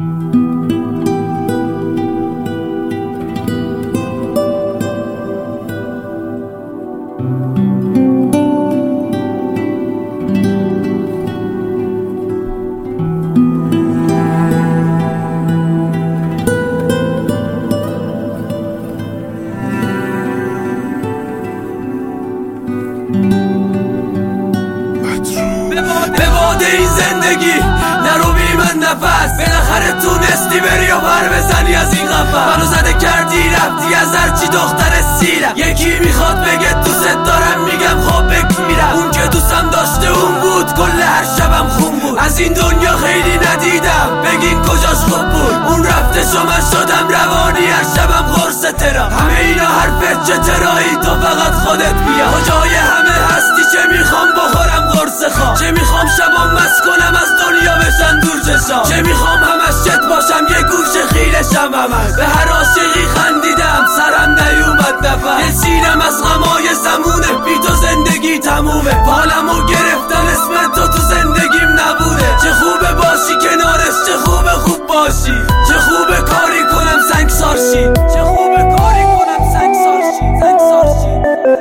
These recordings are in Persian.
این زندگی نرو بی من نفس، بالاخره تونستی بری و پر بزنی از این قفس. منو زده کردی رفتی از هرچی دختر سیرم. یکی میخواد بگه دوست دارم، میگم خب بگیرم. اون که دوستم داشته اون بود، کل هر شبم خون بود. از این دنیا خیلی ندیدم، بگین کجاش خوب بود. اون رفته شما شدم روانی، هر شبم قرص ترا. همه اینا حرفت چه ترایی، تو فقط خودت بیا. کجای همه هستی، چه میخوام بخورم قرص خواب، چه میخوام شبام مست کنم از دنیا بشن دور چشام، چه میخوام همش چت باشم یه گوشه خیلشم. همش به هر عاشقی خندیدم، سرم نیومد نفس. یه سینم از غمای زمونه، بی تو زندگی تمومه. بالمو گرفتن اسم تو زندگیم نبوده. چه خوبه باشی کنارش، چه خوبه خوب باشی، چه خوبه کاری کنم سنگسار شی، چه خوبه کاری کنم سنگسار شی، سنگسار شی.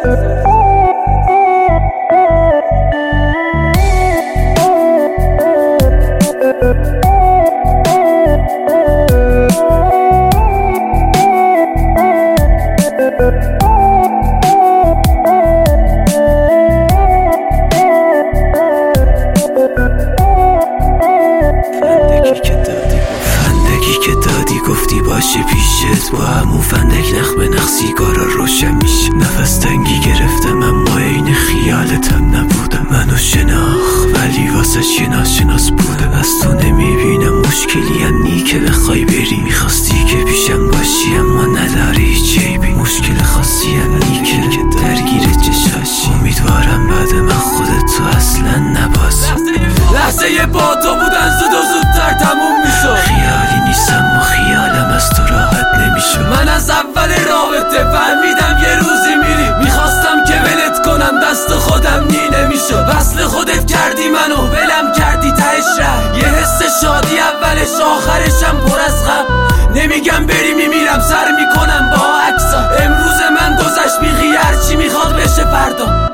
گفتی باشه پیشت، با همون فندک نخ به نخ سیگارا روشن میشه. نفس تنگی گرفتم اما این خیالتم نبودم. منو شناخت ولی واسش یه ناشناس بودم. از تو نمیبینم مشکلی انی که بخوای بری. میخواستی که پیشم باشی اما نداری هیچ عیبی. مشکل خاصی انی که درگیر چشاشی. امیدوارم بعد من خودت تو اصلا نبازی. لحظه با تو بودن زود و زودتر تموم میشد. خیالی نیستم و خیالم از تو راحت نمیشد. من از اول رابطه فهمیدم یه روزی میری. میخواستم که ولت کنم، دست خودم نی نمیشد. وصل خودت کردی منو، ولم کردی تهش ره. یه حس شادی اولش آخرشم پر از غم. نمیگم بری میمیرم، سر میکنم با عکسا. امروز من گذشت بیخی، هرچی میخواد بشه فردا.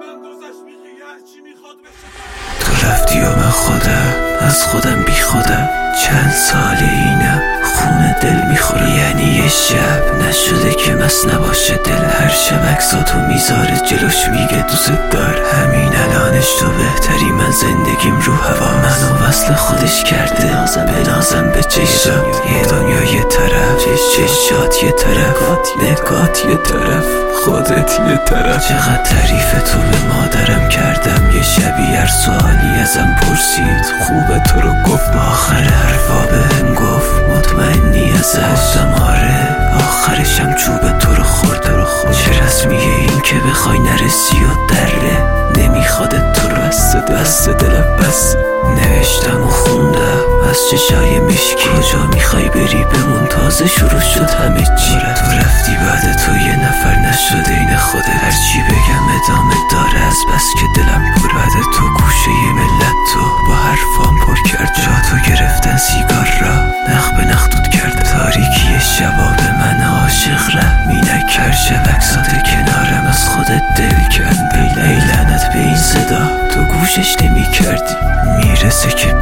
تو رفتی و من خودم از خودم بی خودم. چند سال اینم خون دل میخوره. یعنی یه شب نشده که مس نباشه دل. هر شب عکساتو میذاره جلوش میگه دوست دار. همین الانش تو بهتری، من زندگیم رو هوا. منو وصل خودش کرده، بنازم به چشم. یه دنیا یه طرف، چشات یه طرف، نگات یه طرف، خودت یه طرف. چقدر تعریف تو به مادرم کردم. یه شبی هر سوالی ازم پرسید، خوبه تو رو گفت. آخر حرفا بهم گفت مطمئنی ازش؟ گفتم آره. آخرشم چوب تو رو خورد. چه رسمیه این که بخوای نرسی و دره. نمیخواد تو رو بس دلم بس. نوشتم و خوندم از چشای مشکی. کجا میخوای بری بمون، تازه شروع شد همه چی. تو رفتی بعد تو یه نفر نشده این خوده. هرچی بگم ادامه داره از بس که دلم پر. بعد تو گوشه ی ملت تو با حرفام پر کرد. جا تو گرفتن سیگار را نخ به نخ دود کرد. تاریکی شبا به من عاشق رحمی نکرد. شب عکسات کنارم از خودت دل کن. ای لعنت به این صدا، تو گوشش نمی کردی. میرسه که